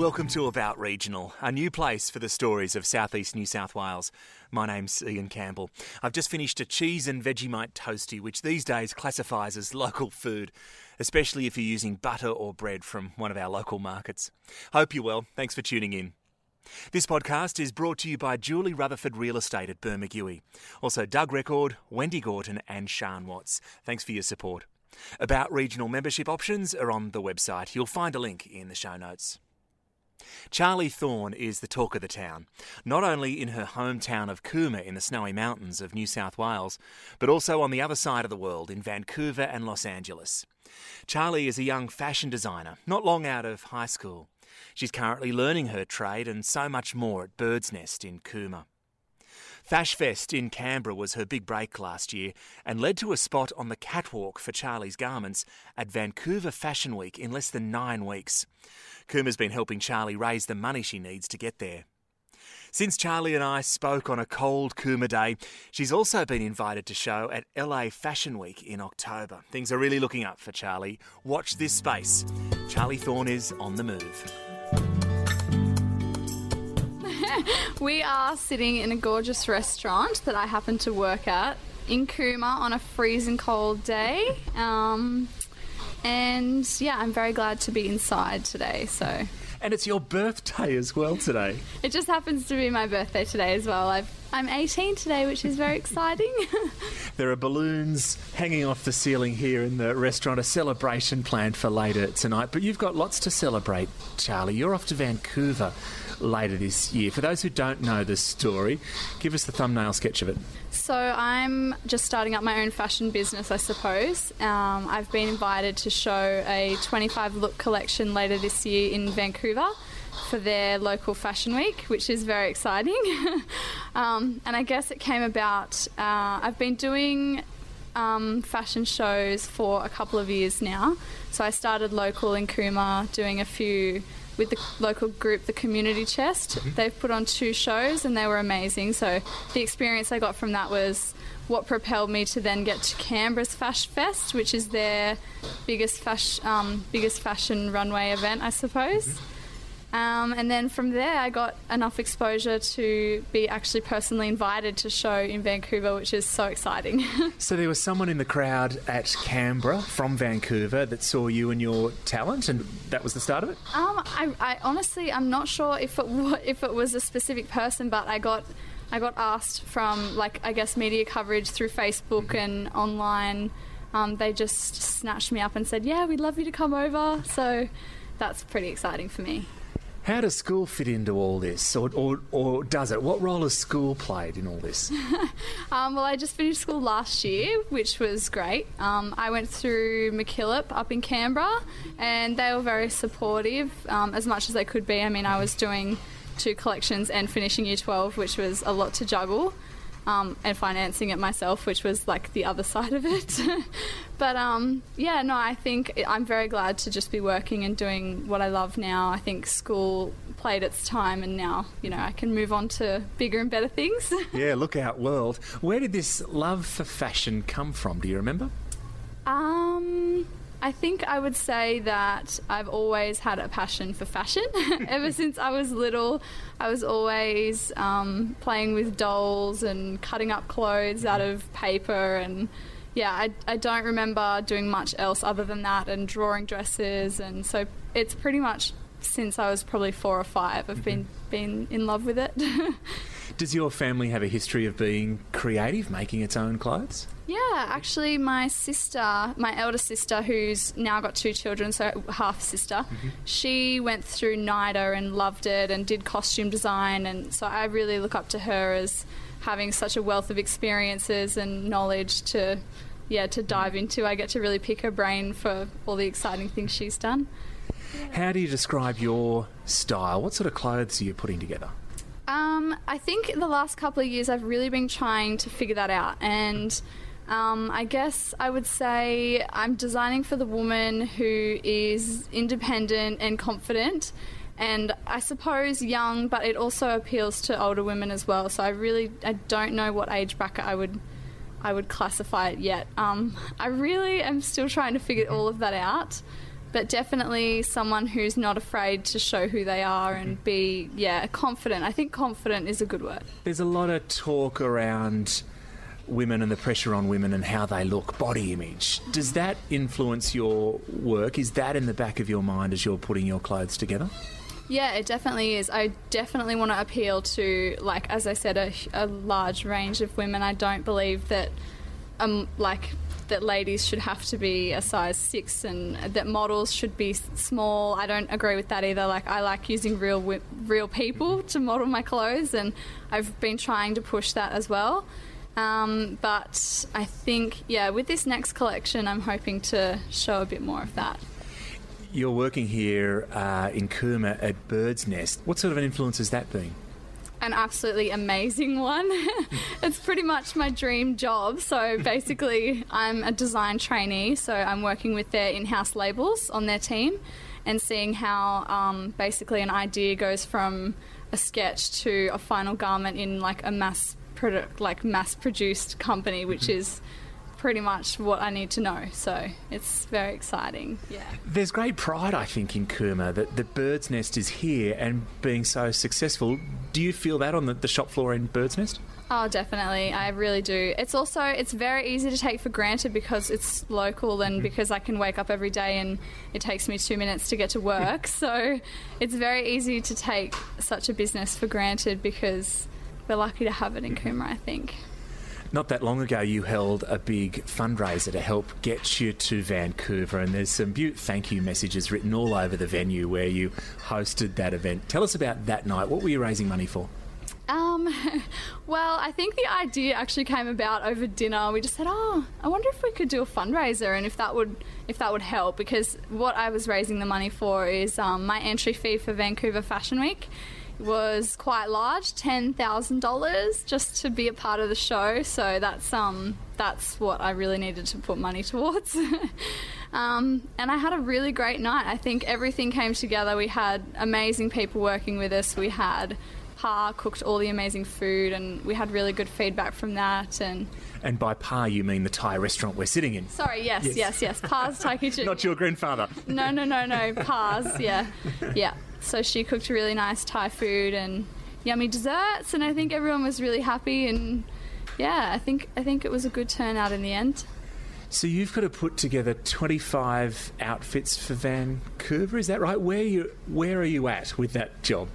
Welcome to About Regional, a new place for the stories of southeast New South Wales. My name's Ian Campbell. I've just finished a cheese and Vegemite toastie, which these days classifies as local food, especially if you're using butter or bread from one of our local markets. Hope you're well. Thanks for tuning in. This podcast is brought to you by Julie Rutherford Real Estate at Bermagui. Also Doug Record, Wendy Gorton and Sian Watts. Thanks for your support. About Regional membership options are on the website. You'll find a link in the show notes. Charlie Thorne is the talk of the town, not only in her hometown of Cooma in the Snowy Mountains of New South Wales, but also on the other side of the world in Vancouver and Los Angeles. Charlie is a young fashion designer, not long out of high school. She's currently learning her trade and so much more at Bird's Nest in Cooma. Fashfest in Canberra was her big break last year and led to a spot on the catwalk for Charlie's garments at Vancouver Fashion Week in less than 9 weeks. Cooma's been helping Charlie raise the money she needs to get there. Since Charlie and I spoke on a cold Cooma day, she's also been invited to show at LA Fashion Week in October. Things are really looking up for Charlie. Watch this space. Charlie Thorne is on the move. We are sitting in a gorgeous restaurant that I happen to work at in Cooma on a freezing cold day. And yeah, I'm very glad to be inside today. So. And it's your birthday as well today. It just happens to be my birthday today as well. I'm 18 today, which is very exciting. There are balloons hanging off the ceiling here in the restaurant, a celebration planned for later tonight. But you've got lots to celebrate, Charlie. You're off to Vancouver later this year. For those who don't know the story, give us the thumbnail sketch of it. So I'm just starting up my own fashion business, I suppose. I've been invited to show a 25 look collection later this year in Vancouver for their local fashion week, which is very exciting. And I guess it came about, I've been doing fashion shows for a couple of years now. So I started local in Cooma, doing a few with the local group, the Community Chest. They've put on 2 shows and they were amazing. So the experience I got from that was what propelled me to then get to Canberra's Fash Fest, which is their biggest fashion runway event, I suppose. And then from there I got enough exposure to be actually personally invited to show in Vancouver, which is so exciting. So there was someone in the crowd at Canberra from Vancouver that saw you and your talent, and that was the start of it? I honestly, I'm not sure if it was a specific person, but I got asked from, I guess, media coverage through Facebook and online. They just snatched me up and said, yeah, we'd love you to come over. So that's pretty exciting for me. How does school fit into all this, or does it? What role has school played in all this? Well, I just finished school last year, which was great. I went through MacKillop up in Canberra, and they were very supportive, as much as they could be. I mean, I was doing 2 collections and finishing Year 12, which was a lot to juggle, and financing it myself, which was the other side of it. But I think I'm very glad to just be working and doing what I love now. I think school played its time, and now, I can move on to bigger and better things. Yeah, look out, world. Where did this love for fashion come from? Do you remember? I think I would say that I've always had a passion for fashion. Ever since I was little, I was always playing with dolls and cutting up clothes out of paper, and I don't remember doing much else other than that, and drawing dresses, and so it's pretty much since I was probably 4 or 5 I've been in love with it. Does your family have a history of being creative, making its own clothes? Yeah, actually my elder sister, who's now got 2 children, so half sister, she went through NIDA and loved it and did costume design, and so I really look up to her as having such a wealth of experiences and knowledge to dive into. I get to really pick her brain for all the exciting things she's done. How do you describe your style? What sort of clothes are you putting together? I think in the last couple of years I've really been trying to figure that out, and I guess I would say I'm designing for the woman who is independent and confident, and I suppose young, but it also appeals to older women as well. So I don't know what age bracket I would classify it yet. I really am still trying to figure all of that out. but definitely someone who's not afraid to show who they are and be, confident. I think confident is a good word. There's a lot of talk around women and the pressure on women and how they look, body image. Does that influence your work? Is that in the back of your mind as you're putting your clothes together? Yeah, it definitely is. I definitely want to appeal to, like, as I said, a large range of women. I don't believe that, that ladies should have to be a size 6 and that models should be small. I don't agree with that either. Like, I like using real people to model my clothes, and I've been trying to push that as well. But I think, with this next collection, I'm hoping to show a bit more of that. You're working here in Cooma at Bird's Nest. What sort of an influence has that been? An absolutely amazing one. It's pretty much my dream job. So basically, I'm a design trainee, so I'm working with their in-house labels on their team and seeing how basically an idea goes from a sketch to a final garment in like a mass-produced company, which is pretty much what I need to know. So it's very exciting. Yeah. There's great pride, I think, in Cooma that the Bird's Nest is here and being so successful. Do you feel that on the shop floor in Bird's Nest? Oh, definitely. I really do. It's very easy to take for granted because it's local and because I can wake up every day and it takes me 2 minutes to get to work. So it's very easy to take such a business for granted because we're lucky to have it in Cooma, I think. Not that long ago, you held a big fundraiser to help get you to Vancouver, and there's some thank you messages written all over the venue where you hosted that event. Tell us about that night. What were you raising money for? Well, I think the idea actually came about over dinner. We just said, I wonder if we could do a fundraiser and if that would help, because what I was raising the money for is my entry fee for Vancouver Fashion Week was quite large, $10,000 just to be a part of the show. So that's what I really needed to put money towards. And I had a really great night. I think everything came together. We had amazing people working with us. We had Pa cooked all the amazing food, and we had really good feedback from that. And by Pa, you mean the Thai restaurant we're sitting in? Sorry, yes. Pa's Thai kitchen. Not your grandfather. No. Pa's, yeah. So she cooked really nice Thai food and yummy desserts, and I think everyone was really happy. And I think it was a good turnout in the end. So you've got to put together 25 outfits for Vancouver, is that right? Where are you at with that job?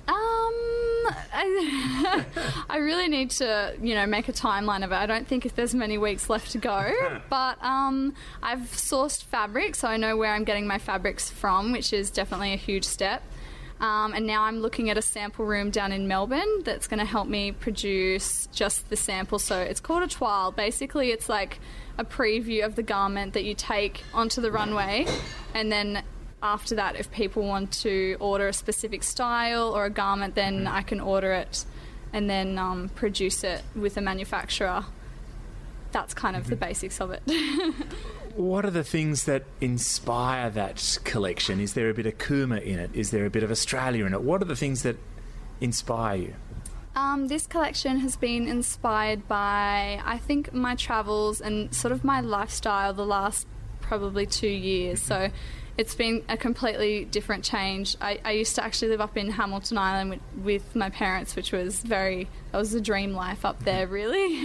I really need to, make a timeline of it. I don't think if there's many weeks left to go, but I've sourced fabric, so I know where I'm getting my fabrics from, which is definitely a huge step. And now I'm looking at a sample room down in Melbourne that's going to help me produce just the sample. So it's called a toile. Basically, it's like a preview of the garment that you take onto the runway, and then after that, if people want to order a specific style or a garment, then I can order it and then produce it with a manufacturer. That's kind of the basics of it. What are the things that inspire that collection? Is there a bit of Cooma in it? Is there a bit of Australia in it? What are the things that inspire you? This collection has been inspired by, I think, my travels and sort of my lifestyle the last probably 2 years. So it's been a completely different change. I used to actually live up in Hamilton Island with my parents, which was that was a dream life up there, really.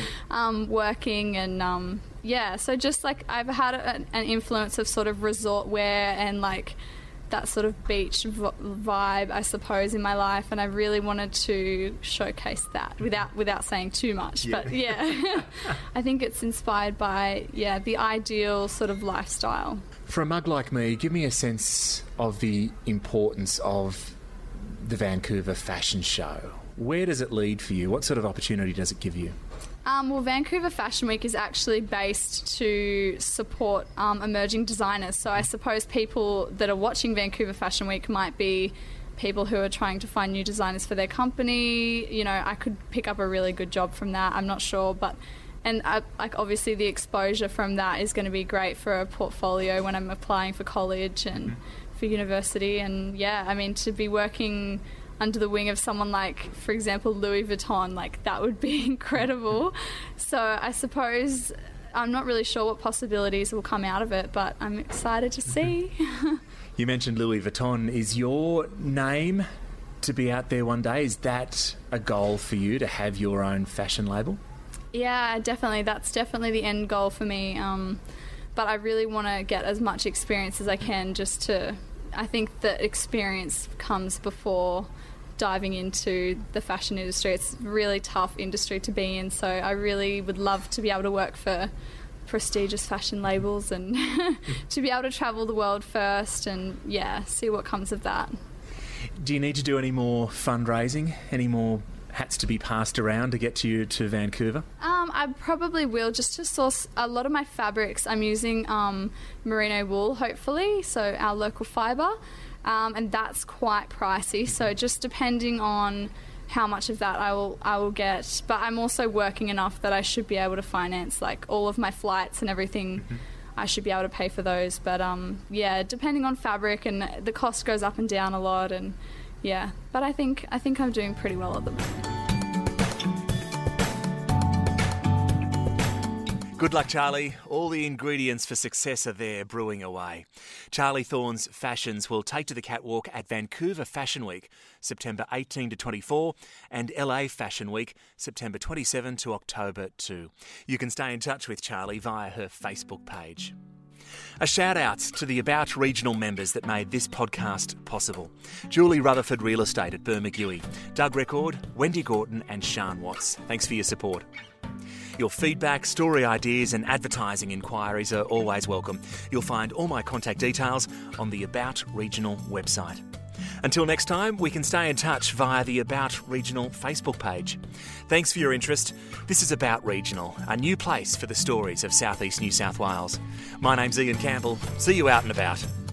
Working and, so just like I've had an influence of sort of resort wear and like that sort of beach vibe, I suppose, in my life, and I really wanted to showcase that without saying too much. Yeah. But I think it's inspired by the ideal sort of lifestyle. For a mug like me, give me a sense of the importance of the Vancouver Fashion Show. Where does it lead for you? What sort of opportunity does it give you? Well, Vancouver Fashion Week is actually based to support emerging designers. So I suppose people that are watching Vancouver Fashion Week might be people who are trying to find new designers for their company. I could pick up a really good job from that. I'm not sure, but obviously the exposure from that is going to be great for a portfolio when I'm applying for college and for university. And to be working under the wing of someone like, for example, Louis Vuitton, like that would be incredible. So I suppose I'm not really sure what possibilities will come out of it, but I'm excited to see. You mentioned Louis Vuitton. Is your name to be out there one day? Is that a goal for you, to have your own fashion label? Yeah, definitely. That's definitely the end goal for me. But I really want to get as much experience as I can I think that experience comes before diving into the fashion industry. It's a really tough industry to be in, so I really would love to be able to work for prestigious fashion labels and to be able to travel the world first and, see what comes of that. Do you need to do any more fundraising? Any more hats to be passed around to get you to Vancouver? I probably will, just to source a lot of my fabrics. I'm using merino wool, hopefully, so our local fibre, and that's quite pricey. So just depending on how much of that I will get, but I'm also working enough that I should be able to finance like all of my flights and everything. I should be able to pay for those, but depending on fabric, and the cost goes up and down a lot, and but I think I'm doing pretty well at the moment. Good luck, Charlie. All the ingredients for success are there, brewing away. Charlie Thorne's fashions will take to the catwalk at Vancouver Fashion Week, September 18 to 24, and LA Fashion Week, September 27 to October 2. You can stay in touch with Charlie via her Facebook page. A shout out to the About regional members that made this podcast possible. Julie Rutherford Real Estate at Bermagui, Doug Record, Wendy Gorton and Sian Watts. Thanks for your support. Your feedback, story ideas and advertising inquiries are always welcome. You'll find all my contact details on the About Regional website. Until next time, we can stay in touch via the About Regional Facebook page. Thanks for your interest. This is About Regional, a new place for the stories of South East New South Wales. My name's Ian Campbell. See you out and about.